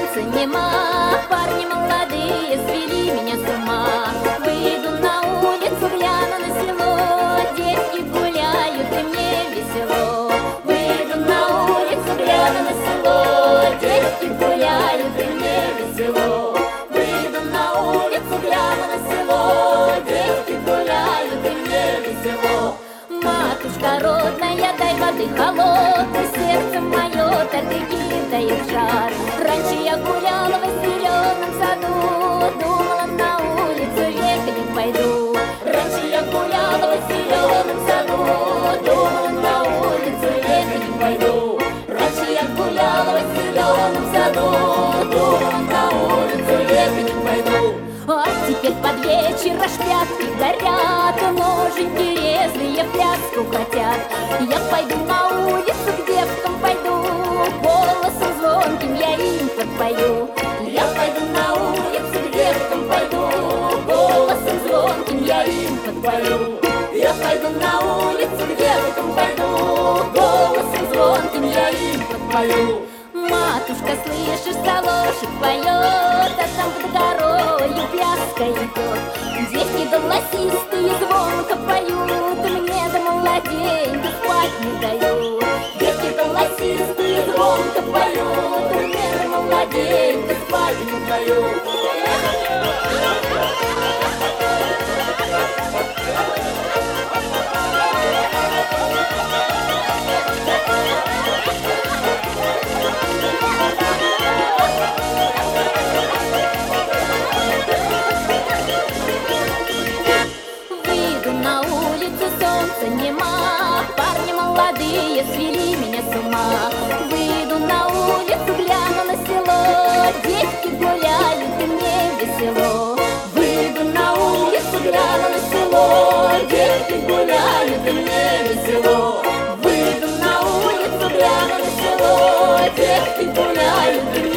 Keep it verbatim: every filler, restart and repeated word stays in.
солнца нема, парни молодые свели меня с ума. Выйду на улицу, гляну на село, девки гуляют и мне весело. Выйду на улицу, гляну на село, девки гуляют и мне весело. Выйду на улицу, гляну на село, девки гуляют и мне весело. Матушка родная, дай воды холодной, сердце мое так и кидает жар. Раньше я гуляла в зеленом саду, думала, на улицу век не пойду. Раньше я гуляла в зеленом саду, думала, на улицу век не пойду. Раньше я гуляла в зеленом саду, думала, на улицу век не пойду. А теперь под вечер аж пятки горят, ноженьки резвые пляску хотят. Я пойду на улицу, к девкам пойду, голосом звонким я им подпою. Я пойду на улицу, к девкам пойду, голосом звонким я им подпою. Я пойду на улицу, к девкам пойду, голосом звонким я им подпою. Матушка, слышишь, галошек поет, а там под горою пляска идет. Девки голосистые звонко поют, мне до младенька спать не дают. Девки голосистые звонко поют, мне до младенька спать не дают. Солнца нема, парни молодые свели меня с ума. Выйду на улицу, гляну на село, девки гуляют и мне весело. Выйду на улицу, гляну на село, девки гуляют и мне весело. Выйду на улицу, гляну на село, девки гуляют и мне весело.